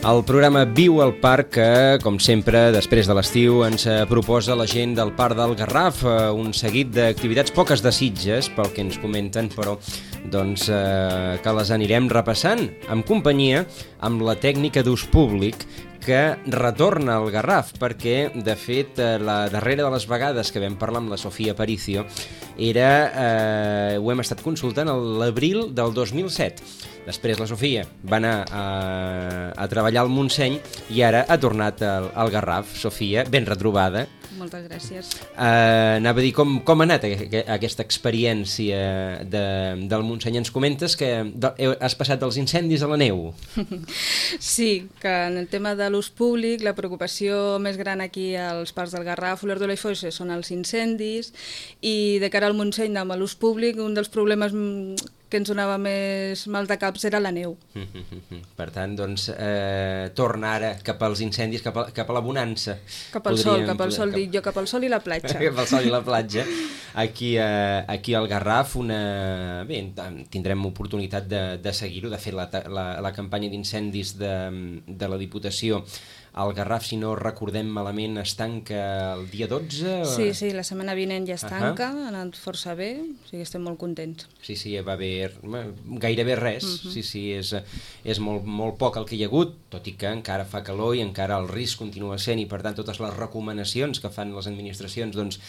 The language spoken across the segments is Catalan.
El programa Viu al Parc que, com sempre, després de l'estiu ens proposa la gent del Parc del Garraf, un seguit d'activitats, poques de Sitges, pel que ens comenten, però doncs, que les anirem repassant en companyia amb la tècnica d'ús públic que retorna al Garraf, perquè, de fet, la darrera de les vegades que vam parlar amb la Sofia Aparicio era, ho hem estat consultant, a l'abril del 2007. Després la Sofia va anar a treballar al Montseny i ara ha tornat al Garraf. Sofia, ben retrobada. Moltes gràcies. Anava a dir com ha anat aquesta experiència del Montseny. Ens comentes que has passat dels incendis a la neu. Sí, que en el tema de l'ús públic la preocupació més gran aquí als parcs del Garraf, Olerdula i Foix són els incendis, i de cara al Montseny amb l'ús públic un dels problemes que ens donava més mal de caps era la neu. Per tant, doncs, torna ara cap als incendis, cap a la bonança. Cap al sol, dic jo, cap al sol i la platja. Cap al sol i la platja. Aquí al Garraf, bé, tindrem oportunitat de seguir-ho. De fet, la campanya d'incendis de la Diputació al Garraf, si no recordem malament, es tanca el dia 12? Sí, la setmana vinent ja es tanca, ha anat força bé, o sigui, estem molt contents. Sí, va haver gairebé res, sí, és molt poc el que hi ha hagut, tot i que encara fa calor i encara el risc continua sent, i per tant totes les recomanacions que fan les administracions doncs,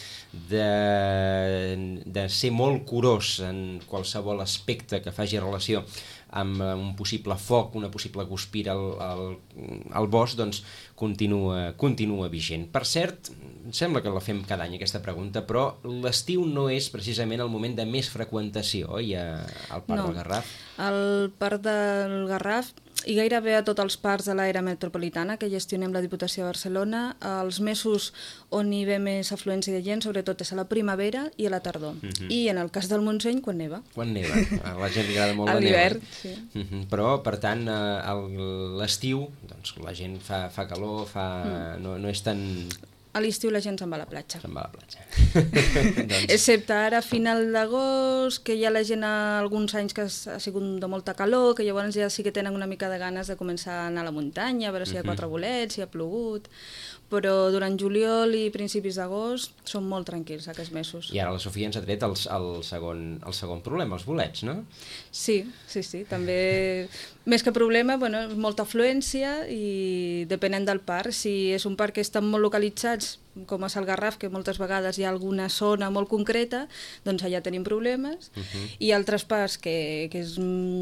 de ser molt curós en qualsevol aspecte que faci relació amb un possible foc, una possible guspira al bosc, doncs continua vigent. Per cert, em sembla que la fem cada any aquesta pregunta, però l'estiu no és precisament el moment de més freqüentació, oi, al Parc del Garraf? Al Parc del Garraf i gairebé a tots els parcs de l'àrea metropolitana que gestionem la Diputació de Barcelona, els mesos on hi ve més afluència de gent, sobretot és a la primavera i a la tardor. I en el cas del Montseny, quan neva. Quan neva, a la gent li agrada molt la neva. A l'hivern, sí. Però, per tant, l'estiu, doncs la gent fa calor, no és tan... A l'estiu la gent se'n va a la platja. Se'n va a la platja. Excepte ara a final d'agost, que hi ha la gent alguns anys que ha sigut de molta calor, que llavors ja sí que tenen una mica de ganes de començar a anar a la muntanya, a veure si hi ha 4 bolets, si ha plogut... Però durant juliol i principis d'agost són molt tranquils aquests mesos. I ara la Sofia ens ha tret el segon problema, els bolets, no? Sí, també més que problema, molta afluència i depenent del parc. Si és un parc que estan molt localitzats, com és el Garraf, que moltes vegades hi ha alguna zona molt concreta, doncs allà tenim problemes, i altres parcs que és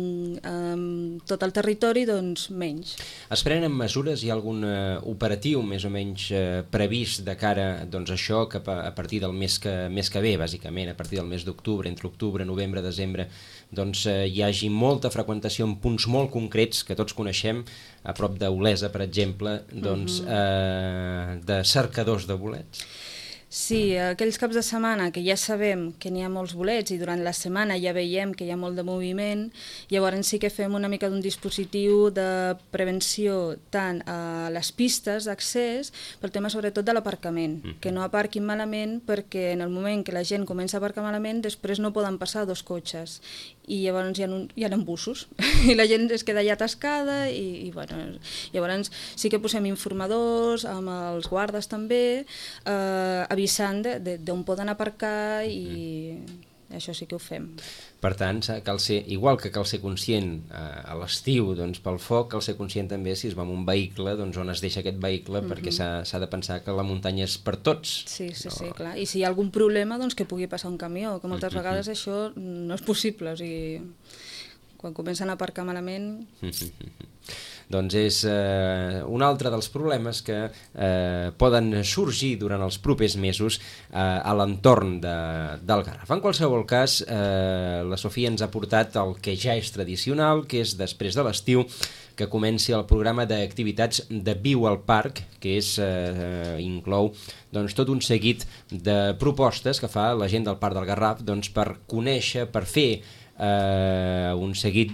tot el territori, doncs menys. Es prenen mesures, hi ha algun operatiu més o menys previst de cara doncs, a això, que a partir del mes que ve, bàsicament, a partir del mes d'octubre, entre octubre, novembre, desembre, doncs hi hagi molta freqüentació en punts molt concrets que tots coneixem, a prop d'Olesa, per exemple, doncs, de cercadors de bolets? Sí, aquells caps de setmana que ja sabem que n'hi ha molts bolets i durant la setmana ja veiem que hi ha molt de moviment, llavors sí que fem una mica d'un dispositiu de prevenció tant a les pistes d'accés, pel tema sobretot de l'aparcament, que no aparquin malament, perquè en el moment que la gent comença a aparcar malament després no poden passar 2 cotxes i llavors hi ha embussos i la gent es queda allà atascada i llavors sí que posem informadors amb els guardes també, avisant d'on poden aparcar i això sí que ho fem. Per tant, cal ser, igual que cal ser conscient a l'estiu doncs, pel foc, cal ser conscient també si es va amb un vehicle, doncs on es deixa aquest vehicle, perquè s'ha de pensar que la muntanya és per tots. Sí, clar. I si hi ha algun problema, doncs que pugui passar un camió, que moltes vegades això no és possible, o sigui, quan comencen a aparcar malament... Doncs és un altre dels problemes que poden sorgir durant els propers mesos a l'entorn del Garraf. En qualsevol cas, la Sofia ens ha portat el que ja és tradicional, que és després de l'estiu que comenci el programa d'activitats de Viu al Parc, que inclou doncs, tot un seguit de propostes que fa la gent del Parc del Garraf doncs, per conèixer, per fer un seguit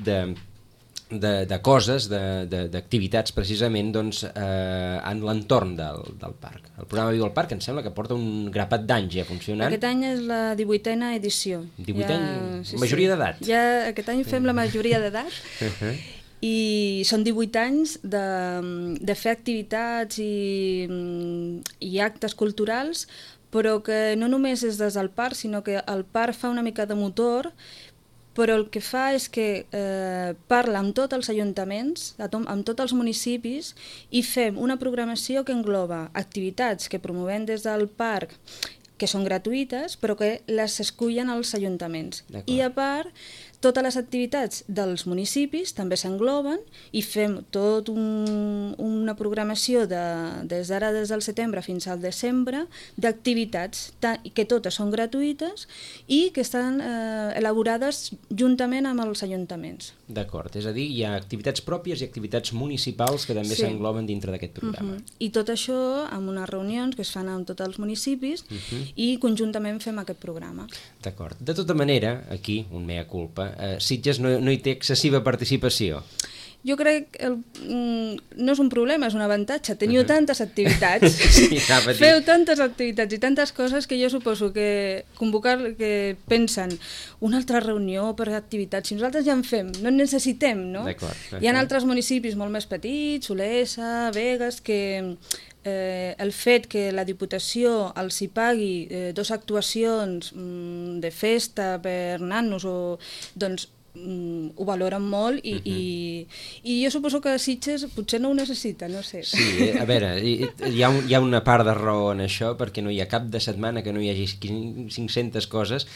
de coses, d'activitats precisament doncs, en l'entorn del parc. El programa Viu al Parc em sembla que porta un grapat d'anys ja funcionant. Aquest any és la 18a edició. 18a, majoria d'edat. Ja aquest any fem la majoria d'edat I són 18 anys de fer activitats i actes culturals, però que no només és des del parc, sinó que el parc fa una mica de motor, però el que fa és que parla amb tots els ajuntaments, amb tots els municipis, i fem una programació que engloba activitats que promovem des del parc, que són gratuïtes, però que les escullen els ajuntaments. I a part, totes les activitats dels municipis també s'engloben i fem tot una programació des del setembre fins al desembre d'activitats que totes són gratuïtes i que estan elaborades juntament amb els ajuntaments. D'acord, és a dir, hi ha activitats pròpies i activitats municipals que també s'engloben dintre d'aquest programa. I tot això amb unes reunions que es fan amb tots els municipis i conjuntament fem aquest programa. D'acord. De tota manera, aquí, un mea culpa, Sitges no hi té excessiva participació. Jo crec que no és un problema, és un avantatge. Teniu tantes activitats, feu tantes activitats i tantes coses que jo suposo que que pensen una altra reunió per activitats. Si nosaltres ja en fem, no en necessitem, no? Hi ha altres municipis molt més petits, Olesa, Begues, que el fet que la Diputació els hi pagui 2 actuacions de festa per nanos doncs ho valoren molt i jo suposo que Sitges potser no ho necessita, no sé. Sí, a veure, hi ha una part de raó en això, perquè no hi ha cap de setmana que no hi hagi 500 coses.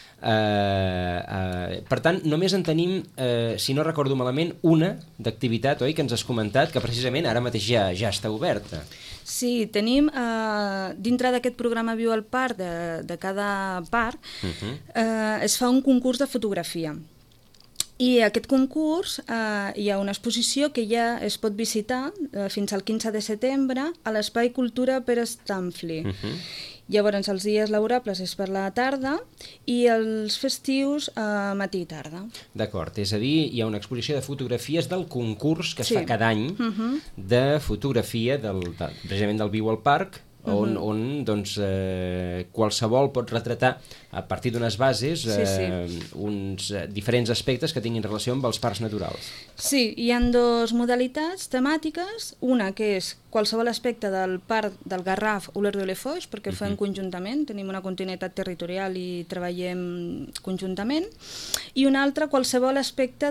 Per tant, només en tenim, si no recordo malament, una d'activitat, oi, que ens has comentat, que precisament ara mateix ja està oberta. Sí, tenim, dintre d'aquest programa Viu al Parc, de cada parc, es fa un concurs de fotografia. I a aquest concurs hi ha una exposició que ja es pot visitar fins al 15 de setembre a l'Espai Cultura Pere Stamfli. Llavors els dies laborables és per la tarda i els festius matí i tarda. D'acord, és a dir, hi ha una exposició de fotografies del concurs que es fa cada any de fotografia precisament del Viu al Parc, on doncs, qualsevol pot retratar a partir d'unes bases uns diferents aspectes que tinguin relació amb els parcs naturals. Sí, hi ha 2 modalitats temàtiques, una que és qualsevol aspecte del parc del Garraf o l'Ordre-les-Foix, perquè ho fem conjuntament, tenim una continuïtat territorial i treballem conjuntament, i una altra qualsevol aspecte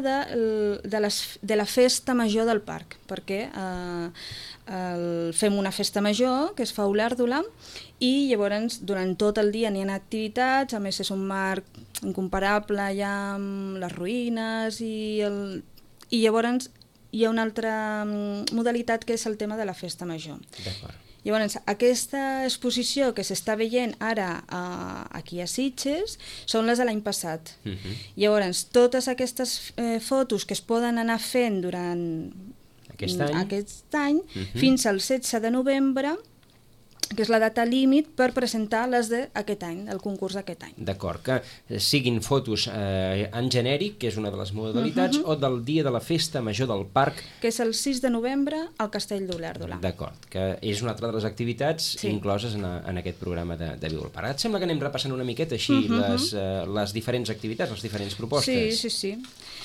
de la festa major del parc, perquè fem una festa major que es fa a Olèrdola i llavors durant tot el dia n'hi ha activitats, a més és un marc incomparable ja amb les ruïnes i llavors hi ha una altra modalitat que és el tema de la festa major. Llavors, aquesta exposició que s'està veient ara aquí a Sitges són les de l'any passat. Llavors, totes aquestes fotos que es poden anar fent durant aquest any fins al 16 de novembre, que és la data límit per presentar les d'aquest any, el concurs d'aquest any. D'acord, que siguin fotos en genèric, que és una de les modalitats, o del dia de la festa major del parc, que és el 6 de novembre al Castell d'Olèrdola. D'acord, que és una altra de les activitats incloses en aquest programa de Viu al Parc. Et sembla que anem repassant una miqueta així les diferents activitats, les diferents propostes? Sí.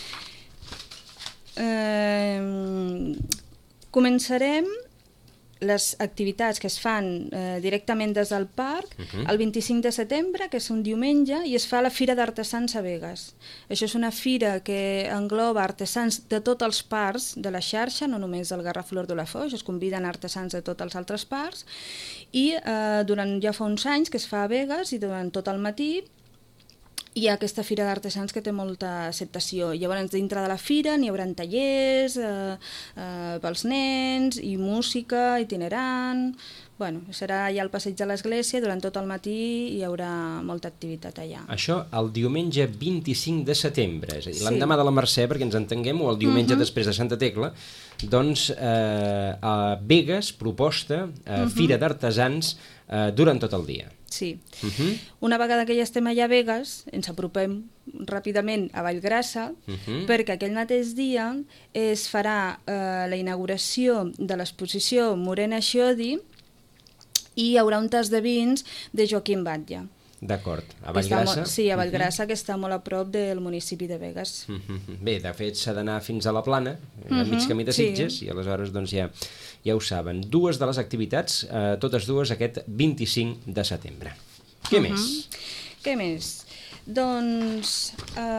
Començarem les activitats que es fan directament des del parc el 25 de setembre, que és un diumenge, i es fa la Fira d'Artesans a Begues. Això és una fira que engloba artesans de tots els parcs de la xarxa, no només del Garraf i l'Ordre-les-Foix, es conviden artesans de tots els altres parcs, i ja fa uns anys que es fa a Begues i durant tot el matí hi ha aquesta fira d'artesans que té molta acceptació. Llavors, dintre de la fira n'hi haurà tallers pels nens i música itinerant. Bueno, serà allà al passeig de l'església, durant tot el matí hi haurà molta activitat allà. Això el diumenge 25 de setembre, és a dir, l'endemà de la Mercè, perquè ens entenguem, o el diumenge després de Santa Tecla, doncs a Begues proposta Fira d'Artesans durant tot el dia. Sí. Una vegada que ja estem allà a Begues, ens apropem ràpidament a Vallgrassa, perquè aquell mateix dia es farà la inauguració de l'exposició Morena Xodi i hi haurà un tas de vins de Joaquim Batlle. D'acord. A Vallgrassa? Sí, a Vallgrassa, que està molt a prop del municipi de Begues. Bé, de fet s'ha d'anar fins a la Plana, a mig camí de Sitges, i aleshores doncs ja ho saben. Dues de les activitats, totes dues aquest 25 de setembre. Què més? Què més? Doncs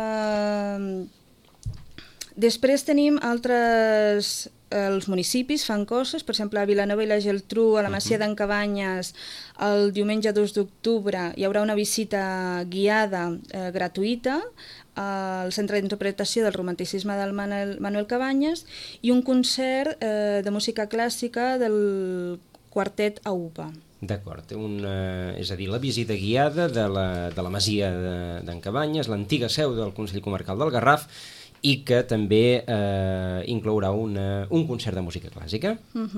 després tenim els municipis fan coses, per exemple a Vilanova i la Geltrú, a la Masia d'en Cabanyes, el diumenge 2 d'octubre hi haurà una visita guiada gratuïta al Centre d'Interpretació del Romanticisme del Manuel Cabanyes i un concert de música clàssica del quartet AUPA. D'acord, és a dir, la visita guiada de la Masia d'en Cabanyes, l'antiga seu del Consell Comarcal del Garraf, i que també inclourà un concert de música clàssica.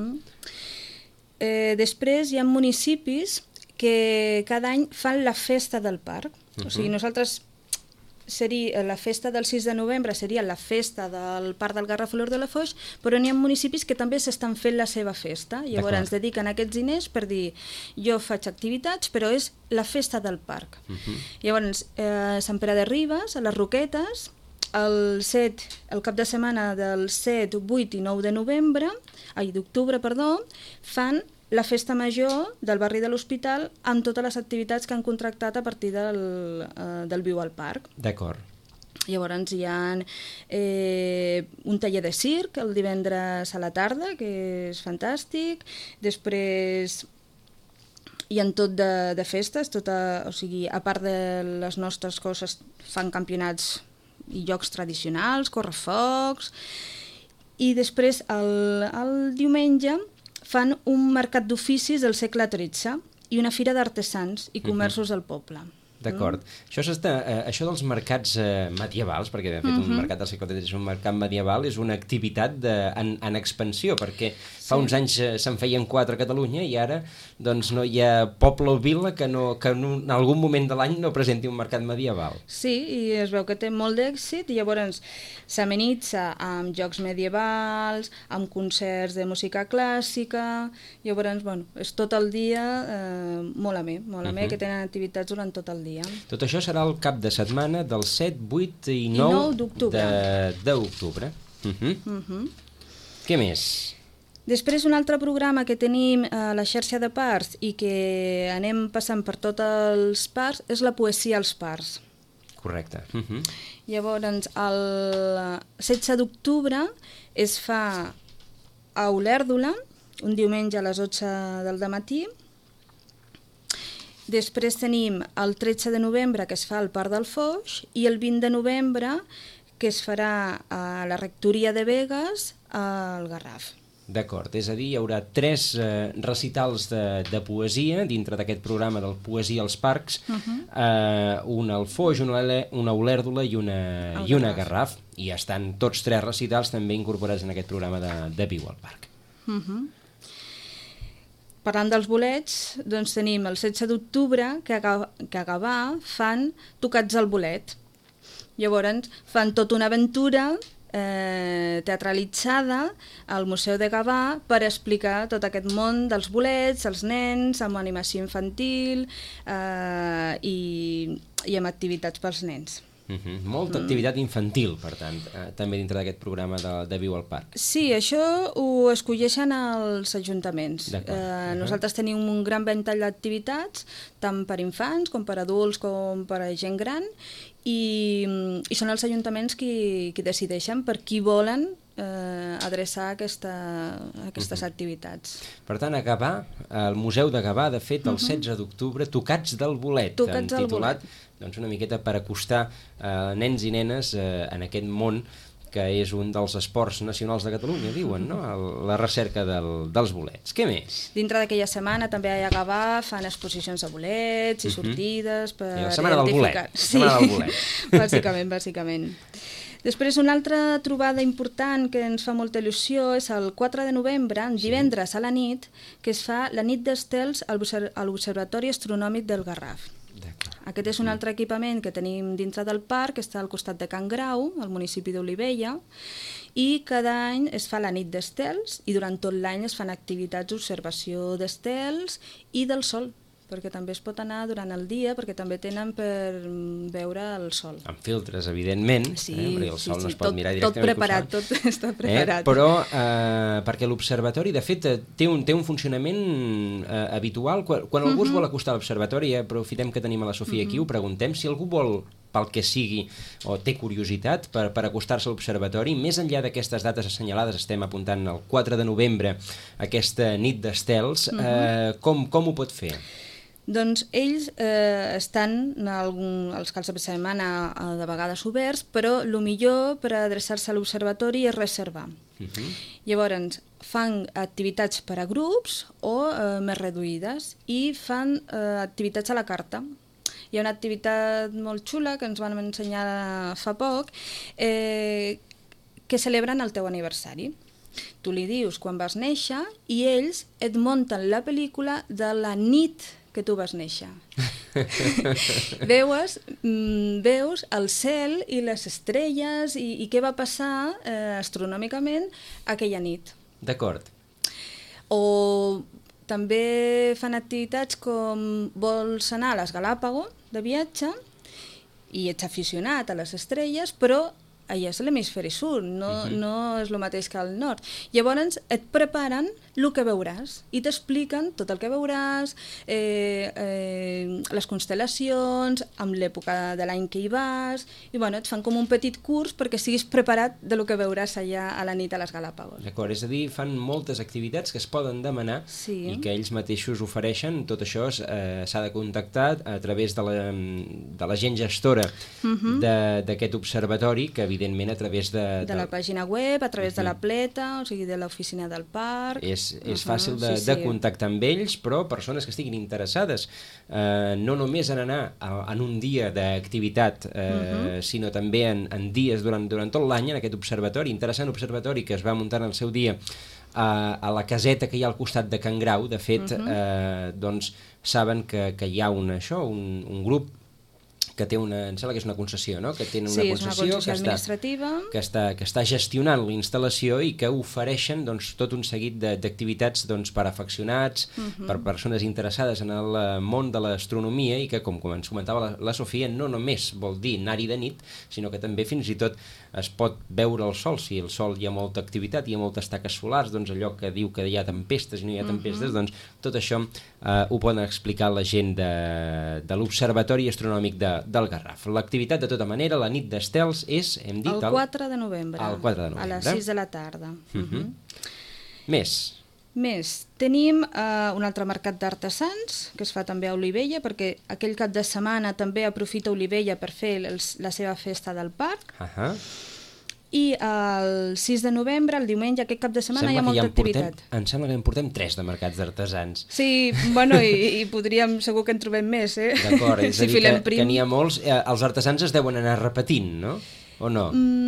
Després hi ha municipis que cada any fan la festa del parc. O sigui, nosaltres la festa del 6 de novembre seria la festa del Parc del Garraf Olor de la Foix, però n'hi ha municipis que també s'estan fent la seva festa. Llavors ens dediquen aquests diners per dir jo faig activitats, però és la festa del parc. Llavors, Sant Pere de Ribes, a les Roquetes, el cap de setmana del 7, 8 i 9 d'octubre, fan la festa major del barri de l'Hospital amb totes les activitats que han contractat a partir del Viu al Parc. D'acord. Llavors hi ha un taller de circ el divendres a la tarda, que és fantàstic. Després hi ha tot de festes, o sigui, a part de les nostres coses, fan campionats i jocs tradicionals, correfocs, i després el diumenge fan un mercat d'oficis del segle XIII i una fira d'artesans i comerços del poble. D'acord. Això dels mercats medievals, perquè de fet un mercat del segle XIII és un mercat medieval, és una activitat en expansió, perquè fa uns anys se'n feien 4 a Catalunya i ara doncs no hi ha poble o vila que en algun moment de l'any no presenti un mercat medieval. Sí, i es veu que té molt d'èxit i llavors s'amenitza amb jocs medievals, amb concerts de música clàssica, llavors, bueno, és tot el dia molt amè, que tenen activitats durant tot el dia. Tot això serà el cap de setmana del 7, 8 i 9 d'octubre. Què més? Després, un altre programa que tenim a la xarxa de parcs i que anem passant per tots els parcs és la poesia als parcs. Correcte. Llavors, el 16 d'octubre es fa a Olèrdola, un diumenge a les 8 del matí. Després tenim el 13 de novembre, que es fa al Parc del Foix, i el 20 de novembre, que es farà a la Rectoria de Begues, al Garraf. D'acord, és a dir, hi haurà 3 recitals de poesia dintre d'aquest programa del Poesia als Parcs, un al Foix, una Olèrdola i una Garraf, i estan tots 3 recitals també incorporats en aquest programa de Viu al Parc. Parlant dels bolets, doncs tenim el 16 d'octubre, que a Gavà fan tocats al bolet. Llavors fan tota una aventura teatralitzada al Museu de Gavà per explicar tot aquest món dels bolets, els nens, amb animació infantil i amb activitats pels nens. Molta activitat infantil, per tant, també dintre d'aquest programa de Viu al Parc. Sí, això ho escolleixen els ajuntaments. Nosaltres tenim un gran ventall d'activitats, tant per infants com per adults com per gent gran, i són els ajuntaments qui decideixen per qui volen adreçar aquestes activitats. Per tant, a Gavà, el Museu de Gavà, de fet, el 16 d'octubre, Tocats del Bolet, titulat doncs, una miqueta per acostar nens i nenes en aquest món que és un dels esports nacionals de Catalunya, diuen, no? La recerca dels bolets. Què més? Dintre d'aquella setmana també a Gavà fan exposicions de bolets i sortides per la setmana del bolet. Sí, bàsicament. Després, una altra trobada important que ens fa molta il·lusió és el 4 de novembre, divendres a la nit, que es fa la nit d'estels a l'Observatori Astronòmic del Garraf. Aquest és un altre equipament que tenim dintre del parc, que està al costat de Can Grau, al municipi d'Olivella, i cada any es fa la nit d'estels i durant tot l'any es fan activitats d'observació d'estels i del sol, perquè també es pot anar durant el dia, perquè també tenen per veure el sol. Amb filtres, evidentment, perquè el sol no es pot mirar directament. Tot preparat, tot està preparat. Però perquè l'observatori, de fet, té un funcionament habitual. Quan algú es vol acostar a l'observatori, aprofitem que tenim a la Sofia aquí, ho preguntem, si algú vol, pel que sigui, o té curiositat per acostar-se a l'observatori, més enllà d'aquestes dates assenyalades, estem apuntant el 4 de novembre, aquesta nit d'estels, com ho pot fer? Doncs ells estan els caps de setmana de vegades oberts, però el millor per adreçar-se a l'observatori és reservar. Llavors, fan activitats per a grups o més reduïdes i fan activitats a la carta. Hi ha una activitat molt xula que ens van ensenyar fa poc que celebren el teu aniversari. Tu li dius quan vas néixer i ells et munten la pel·lícula de la nit que tu vas néixer. Veus el cel i les estrelles i què va passar astronòmicament aquella nit. D'acord. O també fan activitats com vols anar a les Galápagos de viatge i ets aficionat a les estrelles, però allà és l'hemisferi sud, no és el mateix que al nord. Llavors et preparen el que veuràs i t'expliquen tot el que veuràs, les constel·lacions, amb l'època de l'any que hi vas, i et fan com un petit curs perquè siguis preparat del que veuràs allà a la nit a les Galápagos. D'acord, és a dir, fan moltes activitats que es poden demanar i que ells mateixos ofereixen. Tot això s'ha de contactar a través de la gent gestora d'aquest observatori, que evidentment a través de la pàgina web, a través de la pleta, o sigui, de l'oficina del parc. És fàcil de contactar amb ells, però persones que estiguin interessades no només en anar en un dia d'activitat, sinó també en dies durant tot l'any en aquest observatori, interessant observatori que es va muntar en el seu dia a la caseta que hi ha al costat de Can Grau. De fet, doncs saben que hi ha un grup que té em sembla que és una concessió, no? Que tenen una concessió administrativa que està gestionant la instal·lació i que ofereixen tot un seguit d'activitats per afeccionats, per persones interessades en el món de l'astronomia i que, com ens comentava la Sofia, no només vol dir anar-hi de nit, sinó que també fins i tot es pot veure el sol. Si el sol hi ha molta activitat, hi ha moltes taques solars, doncs allò que diu que hi ha tempestes i no hi ha tempestes, doncs tot això ho poden explicar la gent de l'Observatori Astronòmic del Garraf. L'activitat, de tota manera, la nit d'estels és, hem dit... El 4 de novembre. El 4 de novembre. A les 6 de la tarda. Més, tenim un altre mercat d'artesans que es fa també a Olivella, perquè aquell cap de setmana també aprofita Olivella per fer la seva festa del parc. I el 6 de novembre, el diumenge, aquest cap de setmana, hi ha molta activitat. Em sembla que en portem 3 de mercats d'artesans. Sí, i podríem, segur que en trobem més, D'acord, és a dir que n'hi ha molts. Els artesans es deuen anar repetint, no? O no?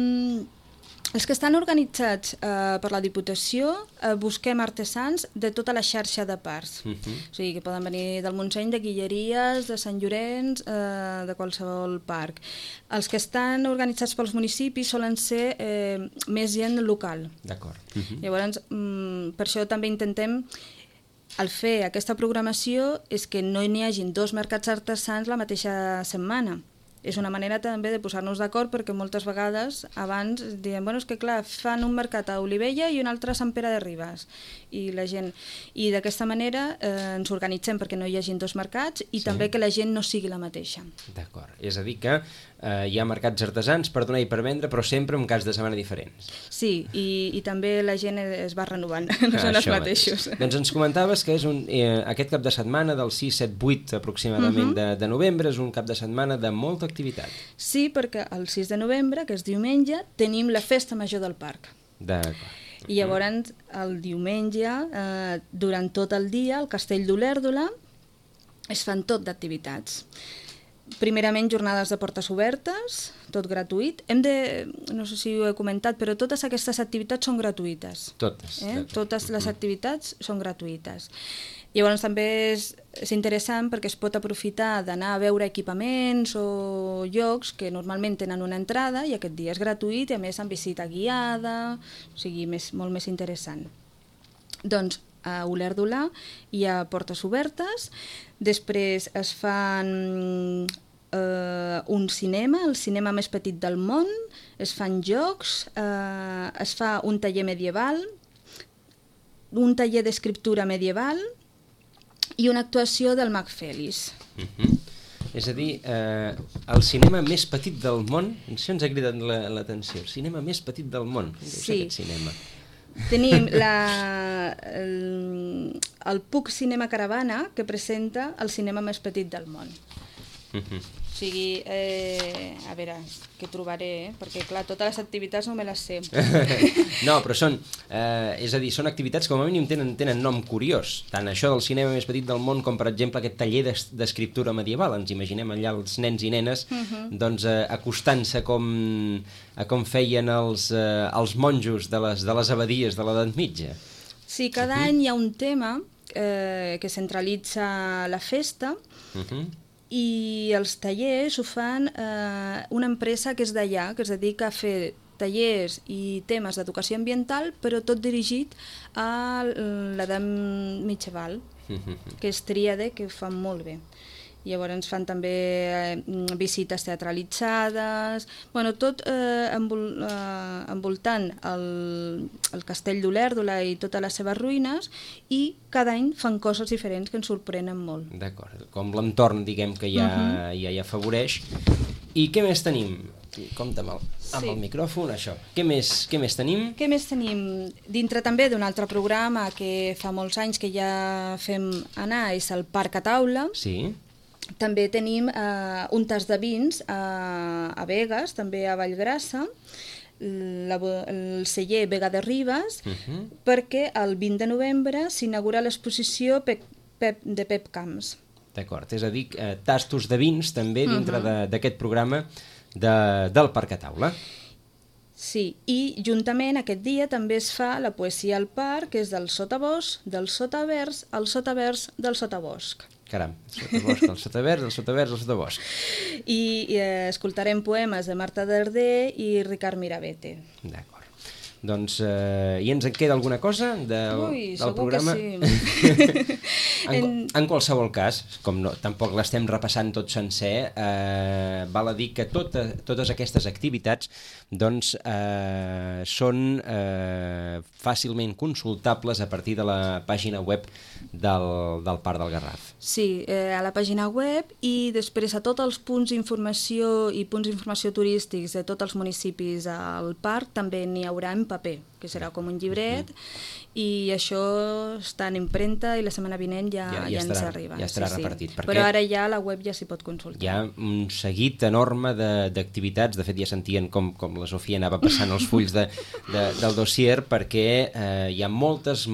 Els que estan organitzats per la Diputació busquem artesans de tota la xarxa de parcs. O sigui, que poden venir del Montseny, de Guilleries, de Sant Llorenç, de qualsevol parc. Els que estan organitzats pels municipis solen ser més gent local. D'acord. Llavors, per això també intentem, al fer aquesta programació, és que no n'hi hagin 2 mercats artesans la mateixa setmana. És una manera també de posar-nos d'acord, perquè moltes vegades abans diem, és que clar, fan un mercat a Olivella i un altre a Sant Pere de Ribes, i d'aquesta manera ens organitzem perquè no hi hagin 2 mercats i també que la gent no sigui la mateixa. D'acord, és a dir que hi ha mercats artesans per donar i per vendre, però sempre en caps de setmana diferents. Sí, i també la gent es va renovant, no són els mateixos. Doncs ens comentaves que és aquest cap de setmana del 6, 7, 8 aproximadament de novembre, és un cap de setmana de molta activitat. Sí, perquè el 6 de novembre, que és diumenge, tenim la festa major del parc. D'acord. I llavors el diumenge, durant tot el dia, al Castell d'Olèrdola es fan tot d'activitats. Primerament, jornades de portes obertes, tot gratuït. No sé si ho he comentat, però totes aquestes activitats són gratuïtes. Totes les activitats són gratuïtes. Llavors també és interessant perquè es pot aprofitar d'anar a veure equipaments o llocs que normalment tenen una entrada i aquest dia és gratuït i a més amb visita guiada, o sigui, molt més interessant. Doncs a Olèrdola hi ha portes obertes, després es fan un cinema, el cinema més petit del món, es fan jocs, es fa un taller medieval, un taller d'escriptura medieval i una actuació del Mag Fèlix. És a dir, el cinema més petit del món, això ens ha cridat l'atenció, el cinema més petit del món. Sí. Aquest cinema. Tenim el Puig Cinema Caravana, que presenta el cinema més petit del món. O sigui, a veure, què trobaré, perquè clar, totes les activitats no me les sé. No, però són, és a dir, són activitats que com a mínim tenen nom curiós. Tant això del cinema més petit del món com, per exemple, aquest taller d'escriptura medieval. Ens imaginem allà els nens i nenes doncs, acostant-se a com feien els monjos de les abadies de l'edat mitja. Sí, cada any hi ha un tema que centralitza la festa i els tallers ho fan una empresa que és d'allà, que es dedica a fer tallers i temes d'educació ambiental, però tot dirigit a l'edat mitjaval, que és Tríade, que ho fan molt bé. Llavors fan també visites teatralitzades, bueno, tot envoltant el castell d'Olèrdola i totes les seves ruïnes, i cada any fan coses diferents que ens sorprenen molt. D'acord, com l'entorn, diguem, que ja afavoreix. I què més tenim? Compte amb el micròfon, això. Què més tenim? Què més tenim? Dintre també d'un altre programa que fa molts anys que ja fem anar, és el Parc a Taula. Sí. També tenim un tas de vins a Begues, també a Vallgrassa, el celler Vega de Ribes, perquè el 20 de novembre s'inaugura l'exposició de Pep Camps. D'acord, és a dir, tastos de vins també dintre d'aquest programa del Parc a Taula. Sí, i juntament aquest dia també es fa la poesia al parc, que és del sotabosc, del sotavers, el sotavers del sotabosc. Caram, el sotavers, el sotabers, el sotabosc. I escoltarem poemes de Marta Darder i Ricard Mirabete. D'acord. Doncs, i ens en queda alguna cosa del programa? Que sí. En qualsevol cas, com tampoc l'estem repassant tot sencer, val a dir que totes aquestes activitats doncs, són fàcilment consultables a partir de la pàgina web del Parc del Garraf. Sí, a la pàgina web, i després a tots els punts d'informació i punts d'informació turístics de tots els municipis al parc també n'hi haurà en paper, que serà com un llibret, i això està en impremta i la setmana vinent ja ens arriba. Ja estarà repartit. Però ara ja a la web ja s'hi pot consultar. Hi ha un seguit enorme d'activitats, de fet ja sentien com la Sofia anava passant els fulls del dossier, perquè hi ha moltes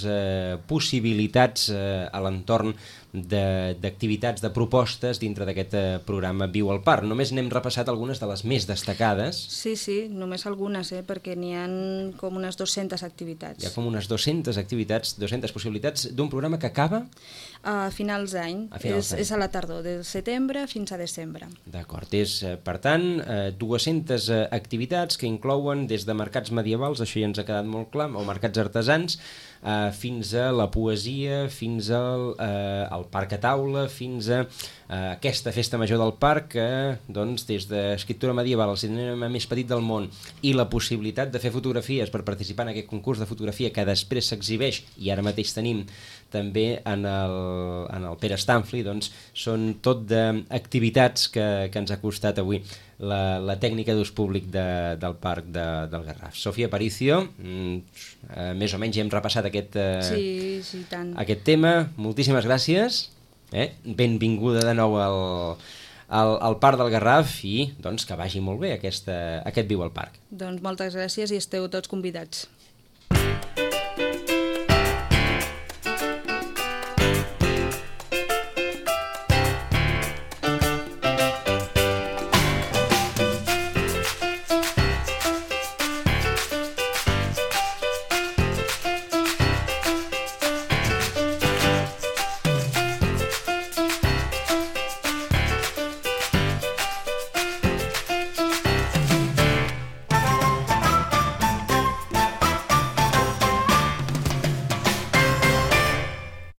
possibilitats a l'entorn d'activitats, de propostes dintre d'aquest programa Viu al Parc. Només n'hem repassat algunes de les més destacades. Sí, només algunes, perquè n'hi ha com unes 200 activitats. Hi ha com unes 200 activitats, 200 possibilitats d'un programa que acaba? A finals d'any. És a la tardor, de setembre fins a desembre. D'acord. És, per tant, 200 activitats que inclouen des de mercats medievals, això ja ens ha quedat molt clar, o mercats artesans, fins a la poesia, fins al Parc a Taula, fins a aquesta festa major del parc, que doncs, des d'escriptura medieval, el cinema més petit del món, i la possibilitat de fer fotografies per participar en aquest concurs de fotografia que després s'exhibeix, i ara mateix tenim també en el Pere Stanfli, doncs són tot d'activitats que ens ha costat avui la tècnica d'ús públic del Parc del Garraf. Sofia Aparicio, més o menys ja hem repassat aquest tema. Moltíssimes gràcies. Benvinguda de nou al Parc del Garraf i doncs, que vagi molt bé aquest Viu al Parc. Doncs moltes gràcies i esteu tots convidats.